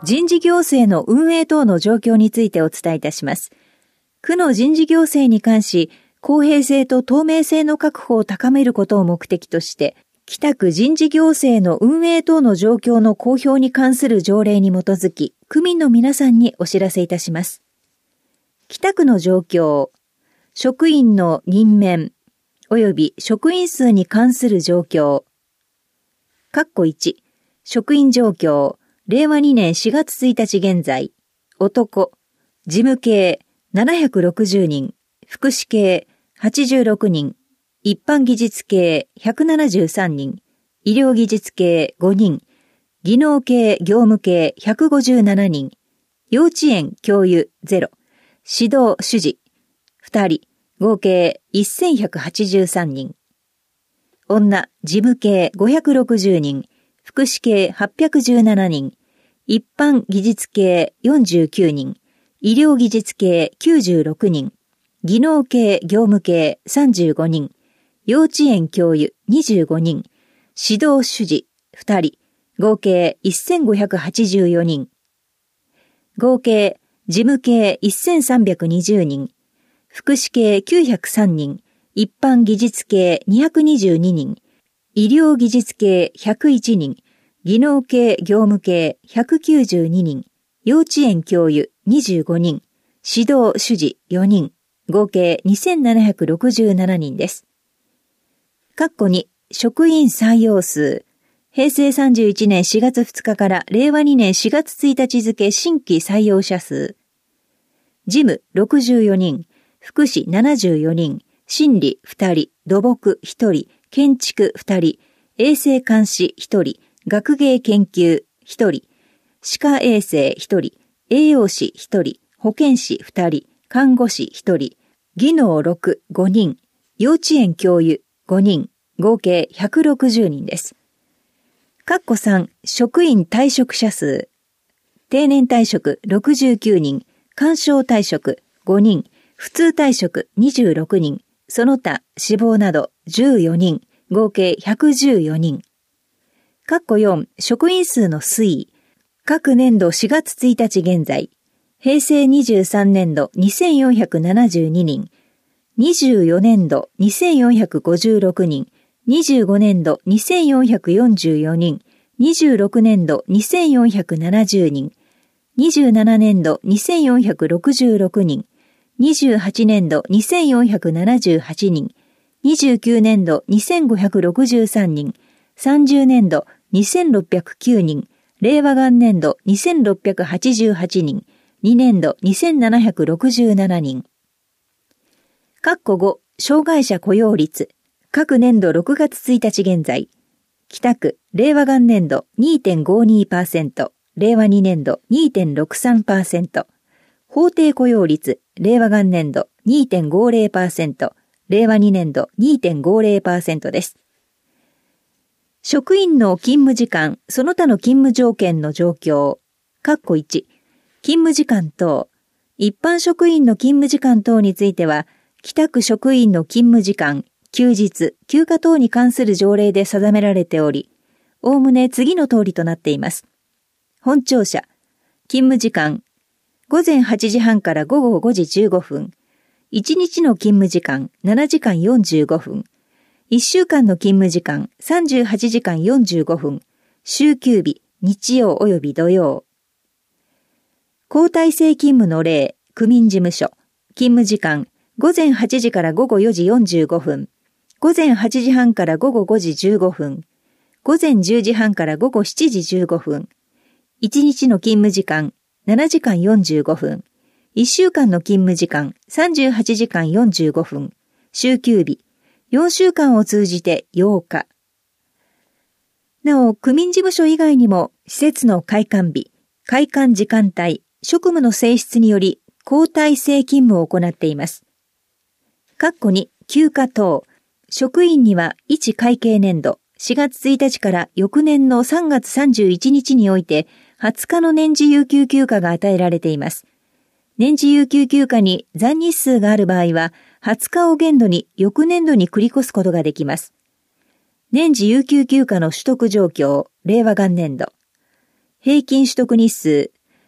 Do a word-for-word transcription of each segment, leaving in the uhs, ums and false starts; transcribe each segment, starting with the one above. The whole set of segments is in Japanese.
人事行政の運営等の状況についてお伝えいたします。区の人事行政に関し、公平性と透明性の確保を高めることを目的として、北区人事行政の運営等の状況の公表に関する条例に基づき、区民の皆さんにお知らせいたします。北区の状況、職員の任免、及び職員数に関する状況。括弧いち、職員状況、れいわにねんしがつついたち現在、男、事務系ななひゃくろくじゅうにん、福祉系はちじゅうろくにん、一般技術系ひゃくななじゅうさんにん、医療技術系ごにん、技能系業務系ひゃくごじゅうななにん、幼稚園教諭ゼロ、指導主事ふたり、合計せんひゃくはちじゅうさんにん。女、事務系ごひゃくろくじゅうにん、福祉系はっぴゃくじゅうななにん、一般技術系よんじゅうきゅうにん、医療技術系きゅうじゅうろくにん、技能系業務系さんじゅうごにん、幼稚園教諭にじゅうごにん、指導主事ふたり、合計せんごひゃくはちじゅうよにん。合計、事務系せんさんびゃくにじゅうにん、福祉系きゅうひゃくさんにん、一般技術系にひゃくにじゅうににん、医療技術系ひゃくいちにん、技能系業務系ひゃくきゅうじゅうににん、幼稚園教諭にじゅうごにん、指導主事よにん、合計にせんななひゃくろくじゅうななにんです。括弧に、職員採用数、平成さんじゅういちねんしがつふつかかられいわにねんしがつついたち付新規採用者数。事務ろくじゅうよにん、福祉ななじゅうよにん、心理ふたり、土木ひとり、建築ふたり、衛生監視ひとり、学芸研究ひとり、歯科衛生ひとり、栄養士ひとり、保健師ふたり、看護師ひとり、技能ろく、ごにん、幼稚園教諭ごにん、合計ひゃくろくじゅうにんです。括弧さん、職員退職者数。定年退職ろくじゅうきゅうにん、勧奨退職ごにん、普通退職にじゅうろくにん、その他死亡などじゅうよにん、合計ひゃくじゅうよにん。括弧よん、職員数の推移。各年度しがつついたち現在、平成にじゅうさんねんどにせんよんひゃくななじゅうににん、にじゅうよねんどにせんよんひゃくごじゅうろくにん、にじゅうごねんどにせんよんひゃくよんじゅうよにん、にじゅうろくねんどにせんよんひゃくななじゅうにん、にじゅうななねんどにせんよんひゃくろくじゅうろくにん、にじゅうはちねんどにせんよんひゃくななじゅうはちにん、にじゅうきゅうねんどにせんごひゃくろくじゅうさんにん、さんじゅうねんどにせんろっぴゃくきゅうにん、令和元年度にせんろっぴゃくはちじゅうはちにん、にねんどにせんななひゃくろくじゅうななにん。括弧ご、障害者雇用率。各年度ろくがつついたち現在、北区、令和元年度 にてんごにパーセント、令和にねんど にてんろくさんパーセント、法定雇用率、令和元年度 にてんごぜろパーセント、令和にねんど にてんごぜろパーセント です。職員の勤務時間、その他の勤務条件の状況。括弧いち、勤務時間等、一般職員の勤務時間等については、北区職員の勤務時間、休日、休暇等に関する条例で定められており、おおむね次の通りとなっています。本庁舎、勤務時間、ごぜんはちじはんからごごごじじゅうごふん、いちにちの勤務時間ななじかんよんじゅうごふん、いっしゅうかんの勤務時間さんじゅうはちじかんよんじゅうごふん、週休日、日曜及び土曜。交代制勤務の例、区民事務所、勤務時間、ごぜんはちじからごごよじよんじゅうごふん、ごぜんはちじはんからごごごじじゅうごふん、ごぜんじゅうじはんからごごしちじじゅうごふん、いちにちの勤務時間ななじかんよんじゅうごふん、いっしゅうかんの勤務時間さんじゅうはちじかんよんじゅうごふん、週休日、よんしゅうかんを通じてようか。なお、区民事務所以外にも施設の開館日、開館時間帯、職務の性質により交代制勤務を行っています。括弧に休暇等、職員にはいち会計年度しがつついたちから翌年のさんがつさんじゅういちにちにおいてはつかの年次有給休暇が与えられています。年次有給休暇に残日数がある場合ははつかを限度に翌年度に繰り越すことができます。年次有給休暇の取得状況、令和元年度。平均取得日数、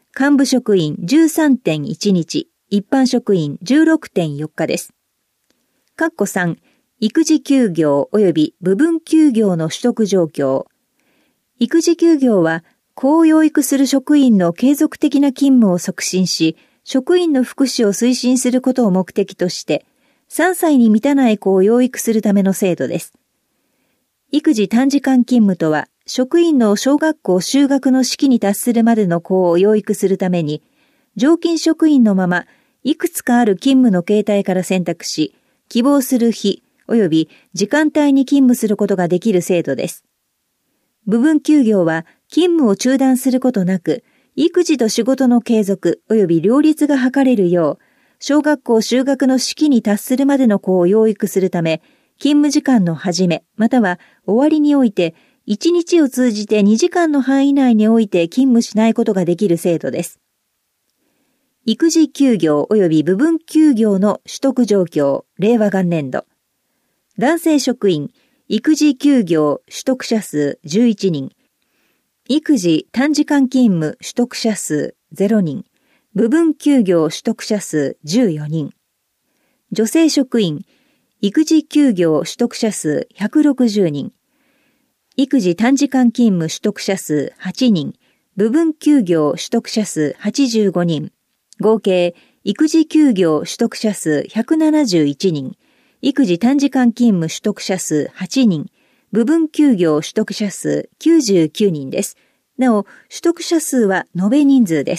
幹部職員 じゅうさんてんいちにち、一般職員 じゅうろくてんよっかです。括弧さん、育児休業及び部分休業の取得状況。育児休業は、子を養育する職員の継続的な勤務を促進し、職員の福祉を推進することを目的として、さんさいに満たない子を養育するための制度です。育児短時間勤務とは、職員の小学校就学の時期に達するまでの子を養育するために、常勤職員のまま、いくつかある勤務の形態から選択し、希望する日及び時間帯に勤務することができる制度です。部分休業は、勤務を中断することなく、育児と仕事の継続及び両立が図れるよう、小学校就学の時期に達するまでの子を養育するため、勤務時間の始め、または終わりにおいて、いちにちを通じてにじかんの範囲内において勤務しないことができる制度です。育児休業及び部分休業の取得状況、令和元年度。男性職員、育児休業取得者数じゅういちにん。育児短時間勤務取得者数ゼロにん。部分休業取得者数じゅうよにん。女性職員、育児休業取得者数ひゃくろくじゅうにん。育児短時間勤務取得者数はちにん。部分休業取得者数はちじゅうごにん。合計、育児休業取得者数ひゃくななじゅういちにん。育児短時間勤務取得者数はちにん。部分休業取得者数きゅうじゅうきゅうにんです。なお、取得者数は延べ人数です。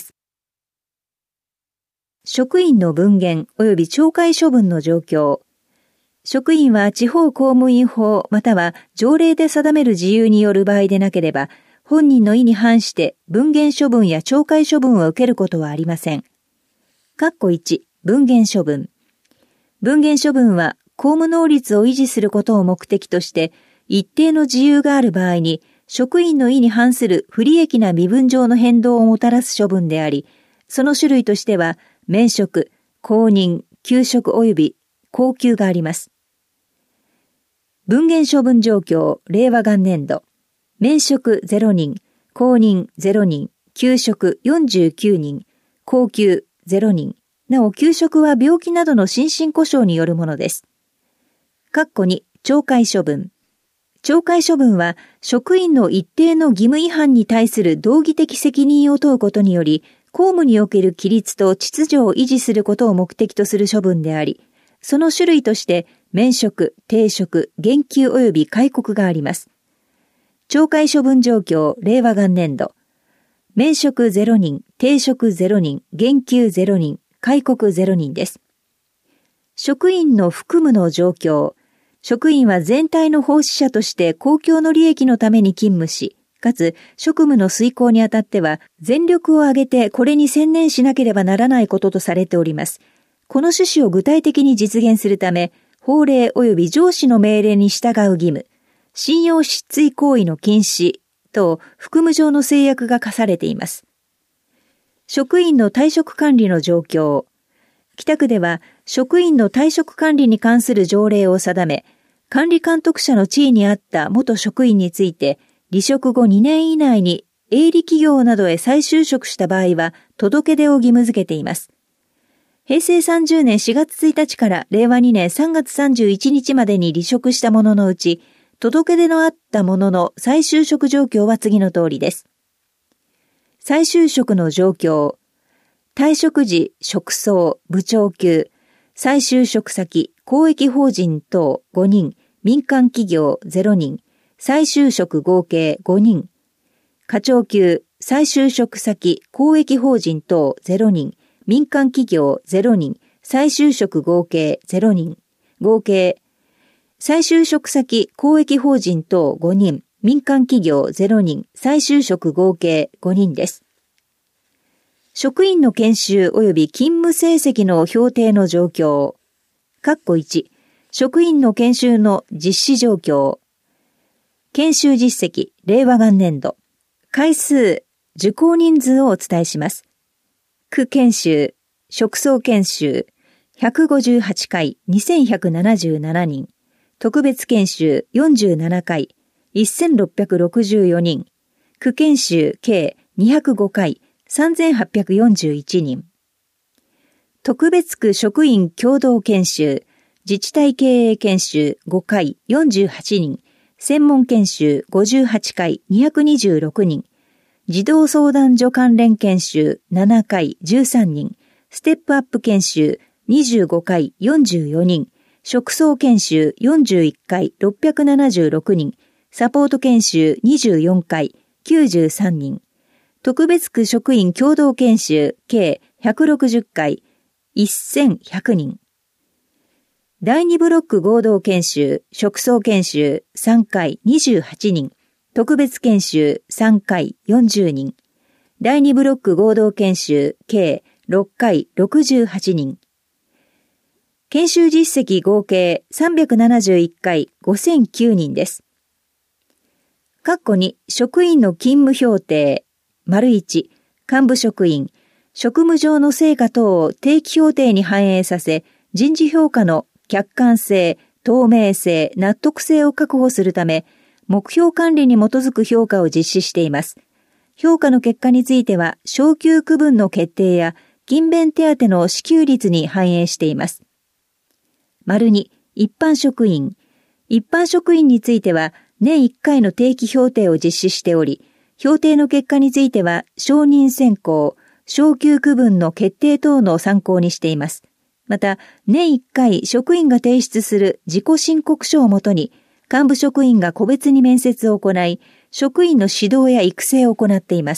職員の分限及び懲戒処分の状況。職員は地方公務員法または条例で定める事由による場合でなければ、本人の意に反して分限処分や懲戒処分を受けることはありません。括弧いち、分限処分。分限処分は公務能率を維持することを目的として、一定の自由がある場合に、職員の意に反する不利益な身分上の変動をもたらす処分であり、その種類としては、免職、公認、休職及び降給があります。分限処分状況、令和元年度。免職ゼロにん、公認ゼロにん、休職よんじゅうきゅうにん、降給ゼロにん。なお、休職は病気などの心身故障によるものです。括弧に、懲戒処分。懲戒処分は、職員の一定の義務違反に対する道義的責任を問うことにより、公務における規律と秩序を維持することを目的とする処分であり、その種類として、免職、停職、減給及び戒告があります。懲戒処分状況、令和元年度。免職ゼロにん、停職ゼロにん、減給ゼロにん、戒告ゼロにんです。職員の服務の状況。職員は全体の奉仕者として公共の利益のために勤務し、かつ職務の遂行にあたっては全力を挙げてこれに専念しなければならないこととされております。この趣旨を具体的に実現するため、法令及び上司の命令に従う義務、信用失墜行為の禁止等服務上の制約が課されています。職員の退職管理の状況。北区では職員の退職管理に関する条例を定め、管理監督者の地位にあった元職員について、離職後にねん以内に営利企業などへ再就職した場合は届け出を義務付けています。平成さんじゅうねんしがつついたちから令和にねんさんがつさんじゅういちにちまでに離職した者のうち、届け出のあった者の再就職状況は次の通りです。再就職の状況。退職時、職相、部長級、再就職先、公益法人等ごにん、民間企業ゼロにん、再就職合計ごにん、課長級、再就職先、公益法人等ゼロにん、民間企業ゼロにん、再就職合計ゼロにん、合計、再就職先、公益法人等ごにん、民間企業ゼロにん、再就職合計ごにんです。職員の研修及び勤務成績の評定の状況。括弧いち、職員の研修の実施状況。研修実績、令和元年度。回数、受講人数をお伝えします。区研修、職相研修、ひゃくごじゅうはちかい、にせんひゃくななじゅうななにん。特別研修、よんじゅうななかい、せんろっぴゃくろくじゅうよにん。区研修計にひゃくごかい、 さんぜんはっぴゃくよんじゅういちにん。特別区職員共同研修、自治体経営研修ごかいよんじゅうはちにん、専門研修ごじゅうはちかいにひゃくにじゅうろくにん、児童相談所関連研修ななかいじゅうさんにん、ステップアップ研修にじゅうごかいよんじゅうよにん、職相研修よんじゅういっかいろっぴゃくななじゅうろくにん、サポート研修にじゅうよんかいきゅうじゅうさんにん、特別区職員共同研修計ひゃくろくじゅっかいせんひゃくにん。だいにブロック合同研修、職相研修さんかいにじゅうはちにん、特別研修さんかいよんじゅうにん、だいにブロック合同研修計ろっかいろくじゅうはちにん、研修実績合計さんびゃくななじゅういっかいごせんきゅうにんです。括弧に職員の勤務評定、丸いち、幹部職員、職務上の成果等を定期評定に反映させ、人事評価の客観性、透明性、納得性を確保するため、目標管理に基づく評価を実施しています。評価の結果については、昇給区分の決定や勤勉手当の支給率に反映しています。丸に、一般職員。一般職員については、年いっかいの定期評定を実施しており、評定の結果については、承認選考、昇給区分の決定等の参考にしています。また、年いっかい職員が提出する自己申告書をもとに、幹部職員が個別に面接を行い、職員の指導や育成を行っています。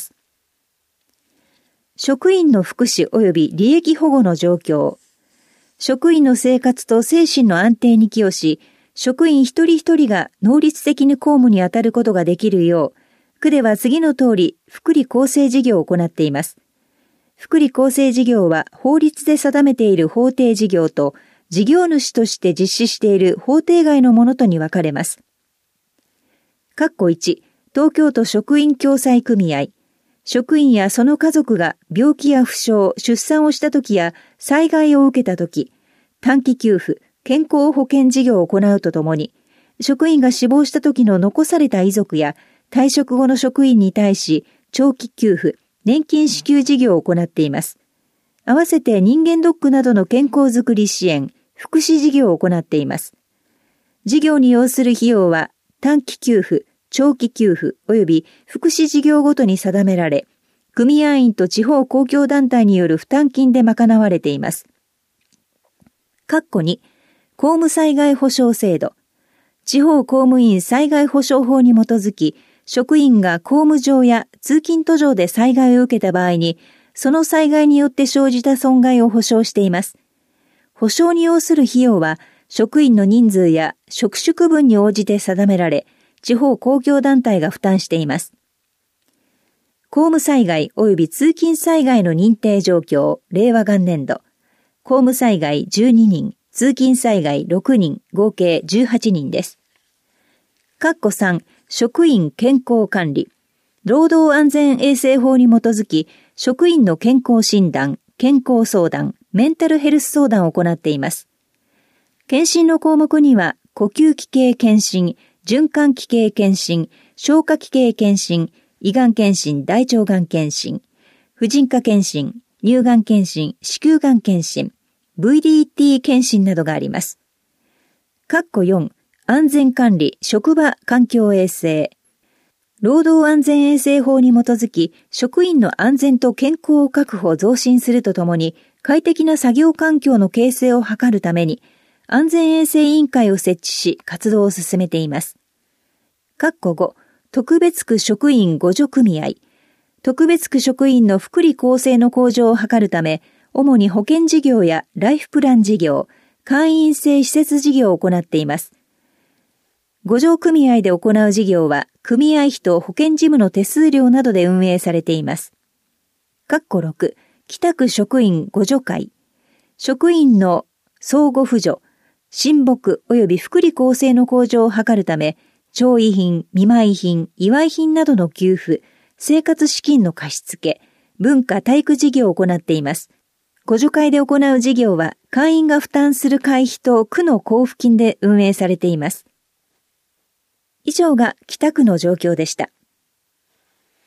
職員の福祉及び利益保護の状況。職員の生活と精神の安定に寄与し、職員一人一人が能率的に公務に当たることができるよう、区では次の通り福利厚生事業を行っています。福利厚生事業は法律で定めている法定事業と事業主として実施している法定外のものとに分かれます。括弧いち、東京都職員共済組合。職員やその家族が病気や負傷、出産をしたときや災害を受けたとき、短期給付、健康保険事業を行うとともに、職員が死亡したときの残された遺族や退職後の職員に対し、長期給付、年金支給事業を行っています。合わせて人間ドックなどの健康づくり支援、福祉事業を行っています。事業に要する費用は短期給付、長期給付及び福祉事業ごとに定められ、組合員と地方公共団体による負担金で賄われています。括弧に、公務災害保障制度。地方公務員災害保障法に基づき、職員が公務上や通勤途上で災害を受けた場合に、その災害によって生じた損害を保障しています。保障に要する費用は、職員の人数や職種区分に応じて定められ、地方公共団体が負担しています。公務災害及び通勤災害の認定状況、令和元年度。公務災害じゅうににん、通勤災害ろくにん、合計じゅうはちにんです。括弧さん、職員健康管理。労働安全衛生法に基づき、職員の健康診断、健康相談、メンタルヘルス相談を行っています。検診の項目には、呼吸器系検診、循環器系検診、消化器系検診、胃がん検診、大腸がん検診、婦人科検診、乳がん検診、子宮がん検診、ブイディーティー 検診などがあります。括弧よん、安全管理、職場環境衛生。労働安全衛生法に基づき、職員の安全と健康を確保増進するとともに、快適な作業環境の形成を図るために、安全衛生委員会を設置し、活動を進めています。括弧ご、特別区職員互助組合。特別区職員の福利厚生の向上を図るため、主に保険事業やライフプラン事業、会員制施設事業を行っています。互助組合で行う事業は、組合費と保険事務の手数料などで運営されています。括弧ろく、北区職員互助会。職員の相互扶助、親睦及び福利厚生の向上を図るため、調意品、見舞い品、祝い品などの給付、生活資金の貸付、文化体育事業を行っています。互助会で行う事業は、会員が負担する会費と区の交付金で運営されています。以上が北区の状況でした。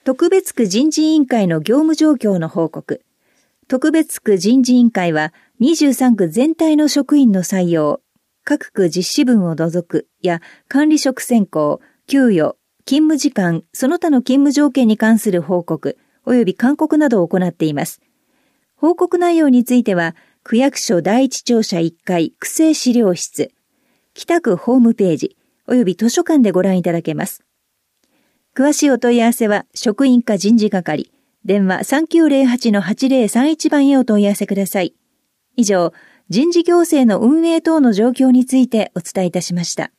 特別区人事委員会の業務状況の報告。特別区人事委員会はにじゅうさん区全体の職員の採用、各区実施分を除くや管理職選考、給与、勤務時間、その他の勤務条件に関する報告、及び勧告などを行っています。報告内容については、区役所第一庁舎いっかい区政資料室、北区ホームページ、及び図書館でご覧いただけます。詳しいお問い合わせは、職員課人事係、電話 さんきゅうゼロはちのはちゼロさんいち 番へお問い合わせください。以上、人事行政の運営等の状況についてお伝えいたしました。